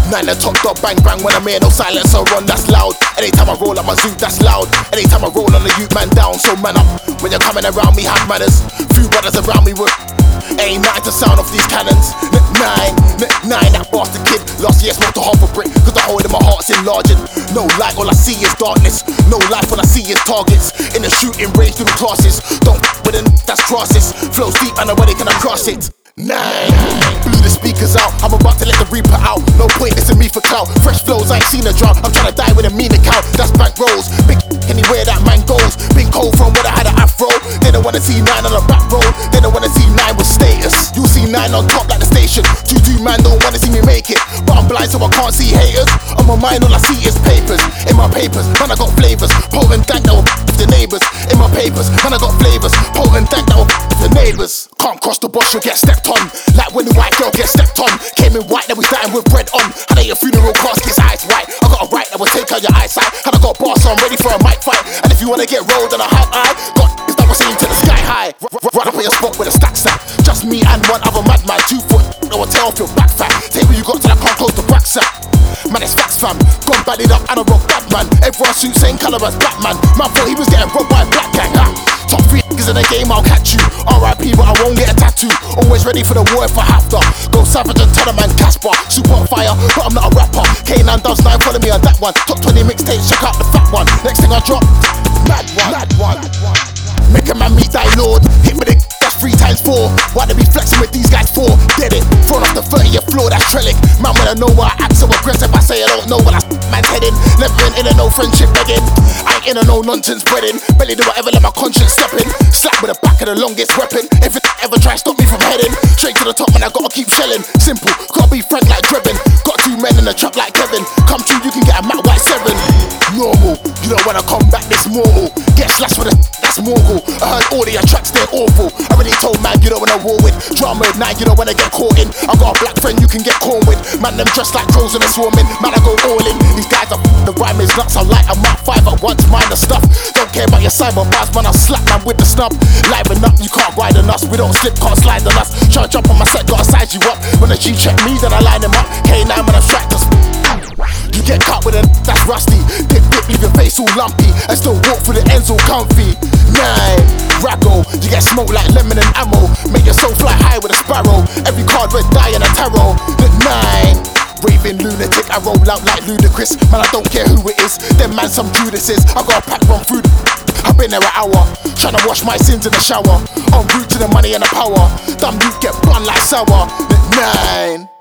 Nine the top dog, bang bang when I'm here, no silencer on, that's loud. Anytime I roll up my zoot, that's loud. Anytime I roll on the youth, man down, so man up. When you're coming around me, have manners. Few brothers around me with ain't nothing to sound off these cannons. Nine, that bastard kid. Last year smoked a half a brick, cause the hole in my heart's enlarging. No light, all I see is darkness. No life, all I see is targets. In the shooting range through the classes. Don't with it, that's crosses. Flows deep and nobody can cross it. Nine, blew the speakers out. I'm about to let the reaper out. No point in me for clout. Fresh flows, I ain't seen a drought. I'm trying to die with a mean account. That's bank rolls. Big anywhere that man goes. Been cold from when I had an afro. They don't wanna see nine on the back road. They don't wanna see nine with status. You see nine on top like the station. Juju man don't wanna see me make it, but I'm blind so I can't see haters. On my mind all I see is papers. In my papers, man I got flavors. Potent dank that will the neighbors. In my papers, man I got flavors. Potent dank that will the neighbors. Can't cross the boss, you'll get stepped on. Like when the white girl gets stepped on. Came in white, then we dying with bread on. Had a funeral casket's eyes white. I got a right that will take out your eyesight. And I got bars so I'm ready for a mic fight. And if you wanna get rolled on a high eye, got is that was singing to the sky high. Run up on your spot with a stack sack. Just me and one other madman. 2 foot, I will tear off your back fat. Take what you got till I can't close the back sack. Man, it's facts fam, gone banded up and I rock bad man. Everyone suit same colour as black man. Man thought he was getting robbed by a black gang. Top 3 niggas in the game, I'll catch you. R.I.P. but I won't get a tattoo. Always ready for the war if I have to. Go savage and tell the man Casper. Super on fire, but I'm not a rapper. K9 does 9, follow me on that one. Top 20 mixtapes, check out the fat one. Next thing I drop, mad one. Make a man meet thy lord. Hit with it, that's 3 times 4. Why they be flexing with these guys for? Get it, thrown off the 30th floor, that's Trellick. Man wanna know why I act so aggressive. I say I don't know what I man's heading. Never been in a no friendship begging. I ain't in a no nonsense breading. Barely do whatever, let my conscience step in. Slap with the back of the longest weapon. If it ever try stop me from heading straight to the top, man I gotta keep shelling. Simple, gotta be frank like Drebin. Got 2 men in a truck like Kevin. Come true, you can get a Matt White 7. Normal, you don't wanna come back this mortal. Get slashed with a that's mortal. I heard all of your tracks, they're awful. I already told man you don't wanna war with. Drama at night, you don't wanna get caught in. I got a black friend you can get corn with. Man, them dressed like crows in a swarming. Man, I go all in. These guys are the rhyme is nuts. I light a Mark 5 at once, mind the stuff. Don't care about your cyber bars, man, I slap man with the snub. Liven up, you can't ride on us. We don't slip, can't slide on us. Try to jump on my set, gotta size you up. When the G check me, then I line him up. K9 man, I strike the you get cut with a that's rusty. Dip, leave your face all lumpy. And still walk through the ends all comfy. 9, Raggo, you get smoked like lemon and ammo. Make your soul fly high with a sparrow. Every card red die and a tarot. 9, raving lunatic, I roll out like Ludacris. Man, I don't care who it is. Them man some Judases. I got a pack run through I've been there an hour, tryna wash my sins in the shower. En route to the money and the power. Dumb youth get bun like sour. 9